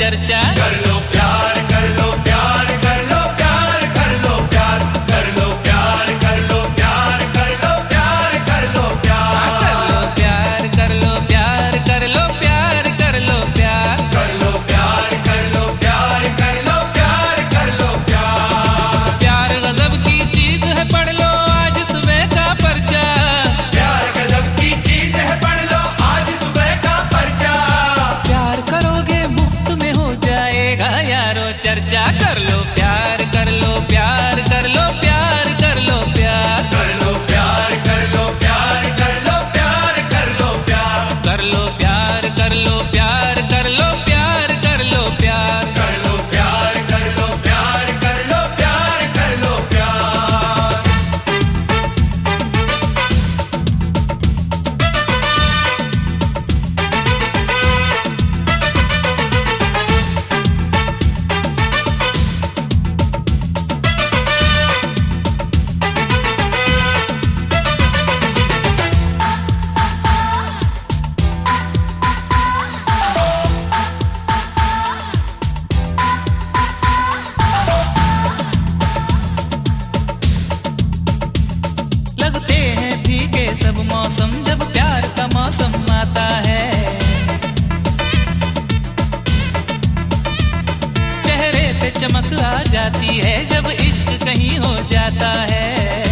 चर्चा। कर लो प्यार, कर लो प्यार, कर लो प्यार, कर लो प्यार, कर लो प्यार, कर लो प्यार, कर लो प्यार, कर लो प्यार, कर लो प्यार, कर लो प्यार, कर लो प्यार, कर लो प्यार, कर लो प्यार, कर लो प्यार, कर लो प्यार, कर लो प्यार। प्यार गजब की चीज है, पढ़ लो आज सुबह का पर्चा। प्यार गजब की चीज है, पढ़ लो आज सुबह का पर्चा। प्यार करोगे मुफ्त में हो जाएगा यारो चर्चा। कर लो प्यार, कर लो प्यार, कर लो प्यार, कर लो प्यार, कर लो प्यार, कर लो प्यार, कर लो प्यार, कर लो प्यार, कर लो प्यार, कर लो प्यार, कर लो प्यार, कर लो प्यार, कर लो प्यार, कर लो प्यार, कर लो प्यार, कर लो प्यार। लगते हैं फीके सब मौसम जब प्यार का मौसम आता है। चेहरे पे चमक आ जाती है जब इश्क कहीं हो जाता है।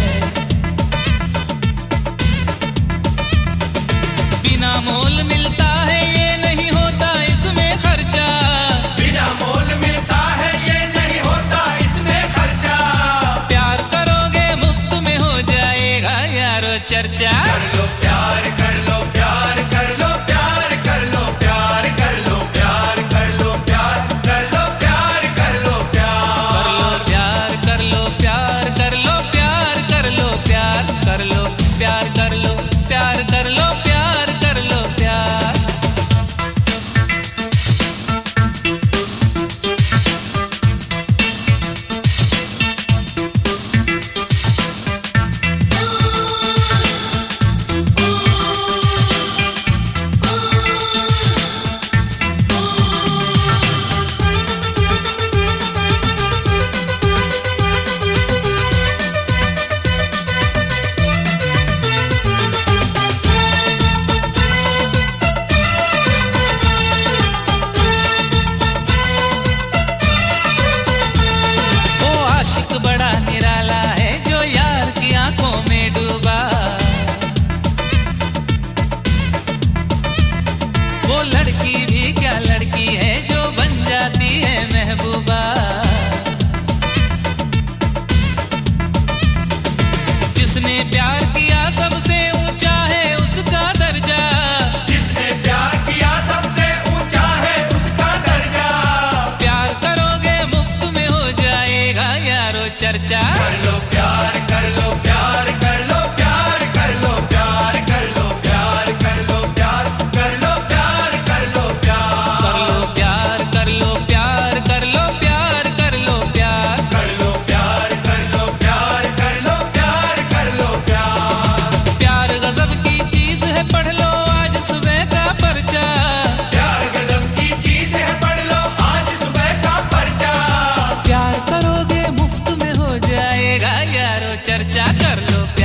बिना मोल मिलता है ये नहीं होता इसमें खर्चा। बिना मोल मिलता है ये नहीं होता इसमें खर्चा। प्यार करोगे मुफ्त में हो जाएगा यारो चर्चा। कर लो प्यार, कर लो प्यार, कर लो प्यार, कर लो प्यार, कर लो प्यार, कर लो प्यार, कर लो प्यार, कर लो प्यार, कर लो प्यार, कर लो प्यार, कर लो प्यार, कर लो प्यार, कर लो प्यार, कर लो प्यार, कर लो प्यार। वो आशिक बड़ा निराला है जो यार की आंखों में डूबा। वो लड़की भी क्या लड़की है जो बन जाती है महबूबा। जिसने प्यार किया सबसे ऊंचा है उसका दर्जा। जिसने प्यार किया सबसे ऊंचा है उसका दर्जा। प्यार करोगे मुफ्त में हो जाएगा यारो चर्चा। कर लो प्यार, कर लो प्यार, कर लो प्यार, कर लो प्यार, कर लो प्यार, कर लो प्यार, कर लो प्यार, कर लो प्यार, कर लो प्यार, कर लो प्यार, कर लो प्यार, कर लो प्यार। कर लो प्यार, कर लो प्यार, कर लो प्यार, कर लो प्यार। प्यार गजब की चीज है, पढ़ लो आज सुबह का पर्चा। प्यार गजब की चीज है, पढ़ लो आज सुबह का पर्चा। प्यार करोगे मुफ्त में हो जाएगा यारो चर्चा। कर लो